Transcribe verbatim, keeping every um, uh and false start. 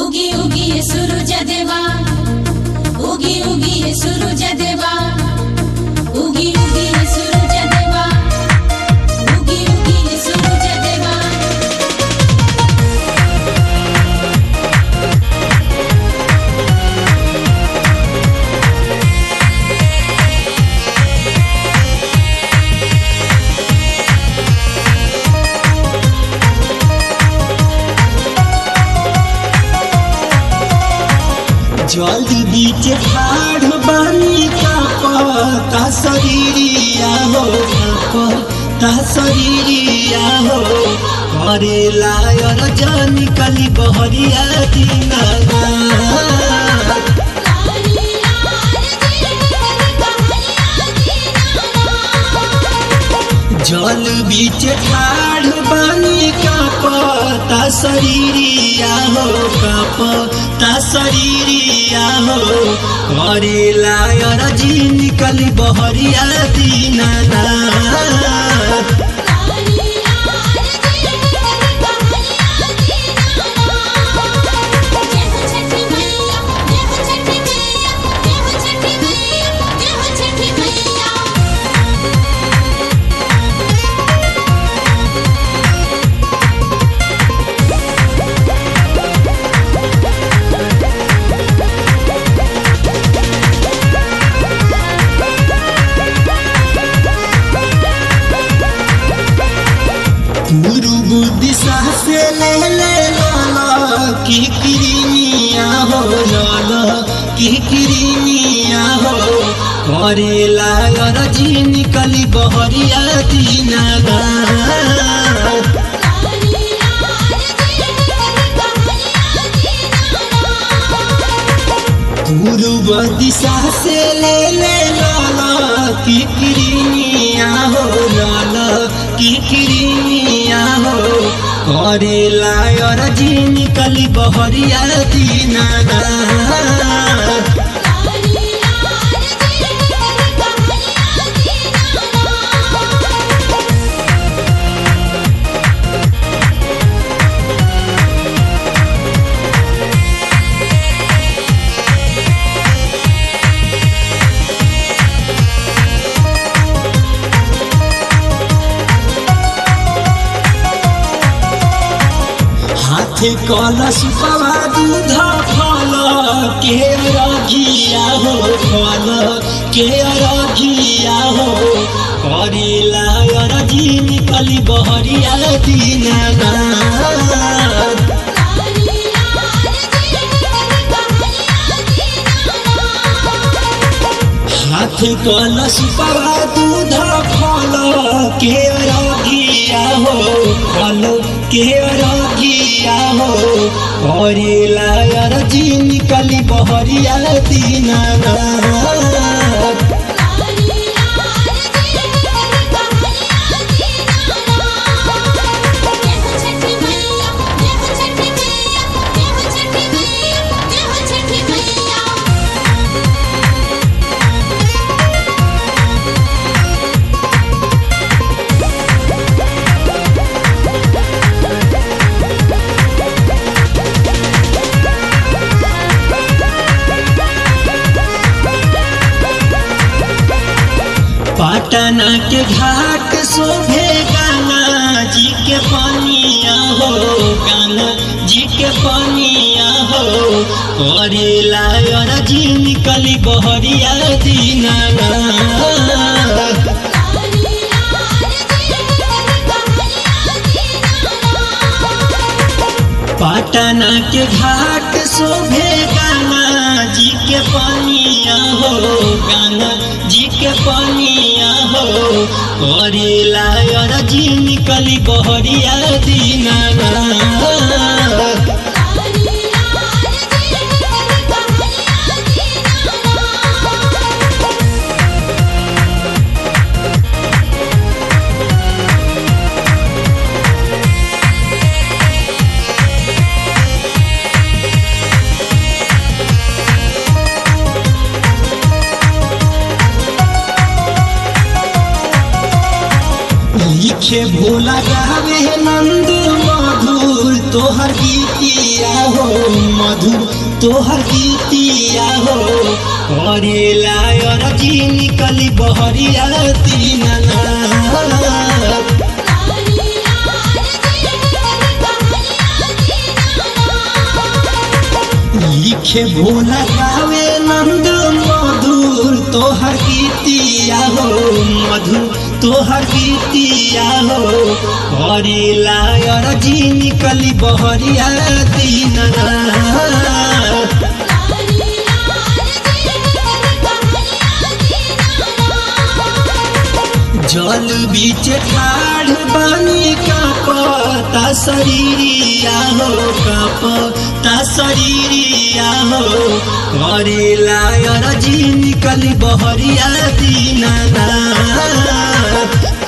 उगी उगी ये सूरज देवा, उगी उगी ये सूरज देवा, उगी उगी ये सूरज देवा, उगी उगी ये सूरज देवा। जल बीच ठाढ़ बानी का पता शरीरिया हो, पता शरीरिया हो, करे लायर जानी कली बहरिया दीना। जल बीच ठाढ़ बानी का पता शरीरिया हो, का पता शरीरिया हो, करे लायर जी निकली बहरिया दीना। पूर्व दिशा से ले ले लाला की किरनिया हो, लाला की किरनिया हो, करे लायर जी निकली बहरिया दीना। पूर्व दिशा से ले ले लाला की किरनिया हो, लाला की किरनिया हो, करे लायर जी निकली बहरिया दीना। हाथे कलश पवा दूध फल के रघिया हो, फल के रघिया हो, करे लायर जी निकली बहरिया दीना। हाथे कलश पवा दूध फल के रघिया हो, फल के रघिया हो, करे लायर जी निकली बहरिया दीना। पटना के घाट शोभे गंगा जी के पानिया हो, गंगा जी के पानिया हो, करे लायर जी निकली बहरिया दीना। पटना के घाट शोभे गंगा जी के पानिया हो, गंगा जी के पानिया हो, करे लायर जी निकली बहरिया दीना। लिखे भोला गावे नंद मधुर तोहर गीतिया हो, मधुर तोहर गीतिया हो करेला अरजी निकली बहरिया दीनानाथ लिखे भोला गावे नंद मधुर तोहर गीतिया हो मधुर तोहर गीतिया हो करेला अरजी निकली बहरिया दीनानाथ जल बीच ठाढ़ बानी का पता शरीरिया हो का पता शरीरिया हो करेला अरजी निकली बहरिया दीनानाथ